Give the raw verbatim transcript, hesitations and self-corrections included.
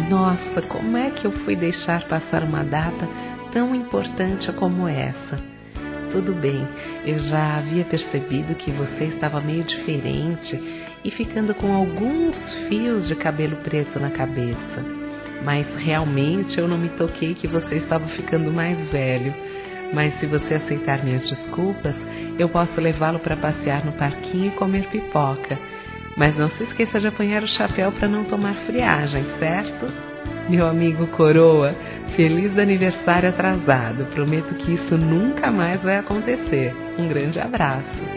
Nossa, como é que eu fui deixar passar uma data tão importante como essa? Tudo bem, eu já havia percebido que você estava meio diferente e ficando com alguns fios de cabelo preto na cabeça. Mas realmente eu não me toquei que você estava ficando mais velho. Mas se você aceitar minhas desculpas, eu posso levá-lo para passear no parquinho e comer pipoca. Mas não se esqueça de apanhar o chapéu para não tomar friagem, certo? Meu amigo Coroa, feliz aniversário atrasado. Prometo que isso nunca mais vai acontecer. Um grande abraço.